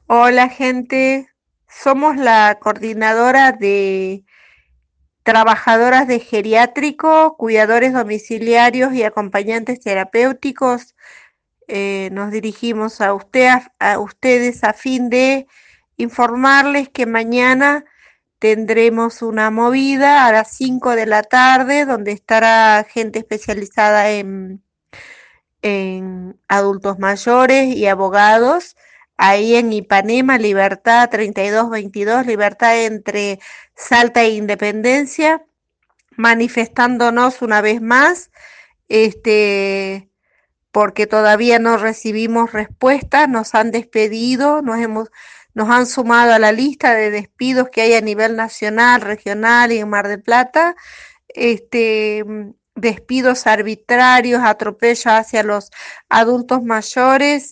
Hola gente, somos la coordinadora de trabajadoras de geriátrico, cuidadores domiciliarios y acompañantes terapéuticos. Nos dirigimos a ustedes a fin de informarles que mañana tendremos una movida a las 5 de la tarde donde estará gente especializada en adultos mayores y abogados, ahí en Ipanema, Libertad 3222, Libertad entre Salta e Independencia, manifestándonos una vez más, este, porque todavía no recibimos respuesta, nos han despedido, nos han sumado a la lista de despidos que hay a nivel nacional, regional y en Mar del Plata, este, despidos arbitrarios, atropellos hacia los adultos mayores,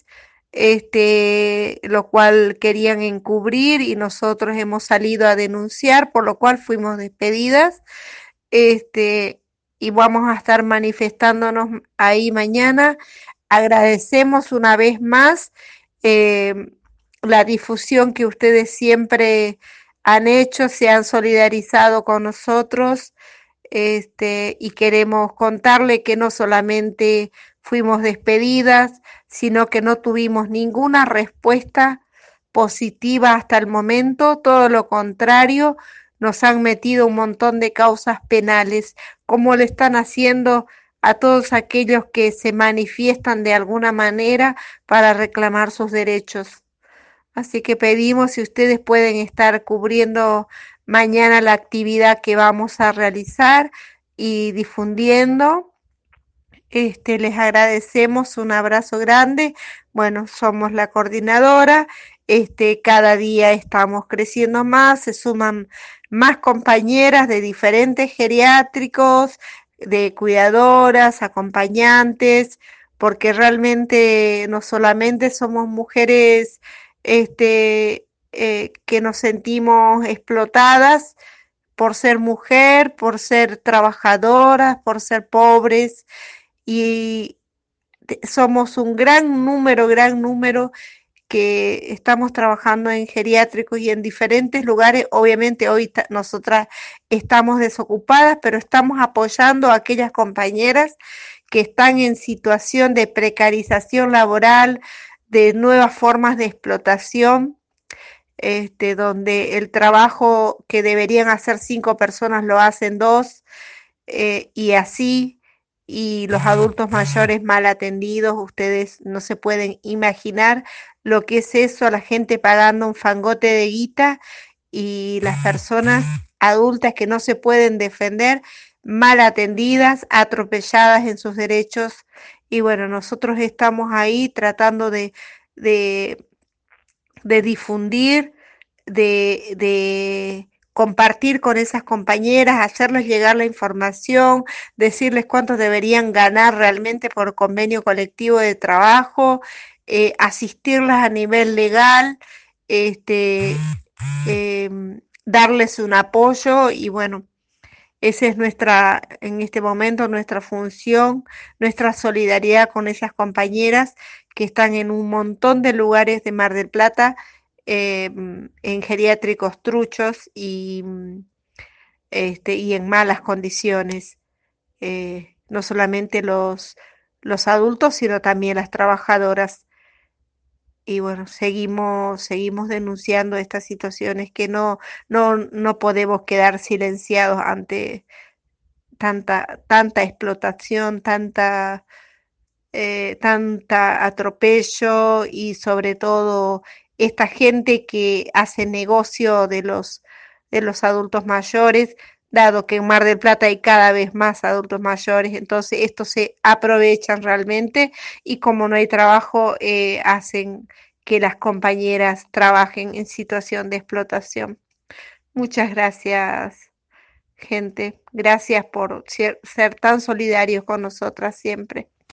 lo cual querían encubrir y nosotros hemos salido a denunciar, por lo cual fuimos despedidas, este, y vamos a estar manifestándonos ahí mañana. Agradecemos una vez más eh, la difusión que ustedes siempre han hecho, se han solidarizado con nosotros, y queremos contarle que no solamente fuimos despedidas, sino que no tuvimos ninguna respuesta positiva hasta el momento, todo lo contrario, nos han metido un montón de causas penales, como le están haciendo a todos aquellos que se manifiestan de alguna manera para reclamar sus derechos. Así que pedimos si ustedes pueden estar cubriendo mañana la actividad que vamos a realizar y difundiendo. Les agradecemos, un abrazo grande. Bueno, somos la coordinadora. Cada día estamos creciendo más, se suman más compañeras de diferentes geriátricos, de cuidadoras, acompañantes, porque realmente no solamente somos mujeres, que nos sentimos explotadas por ser mujer, por ser trabajadoras, por ser pobres, y somos un gran número que estamos trabajando en geriátricos y en diferentes lugares. Obviamente hoy nosotras estamos desocupadas, pero estamos apoyando a aquellas compañeras que están en situación de precarización laboral, de nuevas formas de explotación, donde el trabajo que deberían hacer 5 personas lo hacen dos, y así, y los adultos mayores mal atendidos, ustedes no se pueden imaginar lo que es eso, la gente pagando un fangote de guita y las personas adultas que no se pueden defender, mal atendidas, atropelladas en sus derechos. Y bueno, nosotros estamos ahí tratando de, de difundir, de compartir con esas compañeras, hacerles llegar la información, decirles cuánto deberían ganar realmente por convenio colectivo de trabajo, asistirlas a nivel legal, este, eh, darles un apoyo y bueno, esa es nuestra, en este momento, nuestra función, nuestra solidaridad con esas compañeras que están en un montón de lugares de Mar del Plata, en geriátricos truchos y en malas condiciones. No solamente los adultos, sino también las trabajadoras. Y bueno, seguimos denunciando estas situaciones que no podemos quedar silenciados ante tanta explotación, tanta atropello y sobre todo esta gente que hace negocio de los adultos mayores, dado que en Mar del Plata hay cada vez más adultos mayores, entonces estos se aprovechan realmente y como no hay trabajo, hacen que las compañeras trabajen en situación de explotación. Muchas gracias, gente. Gracias por ser tan solidarios con nosotras siempre.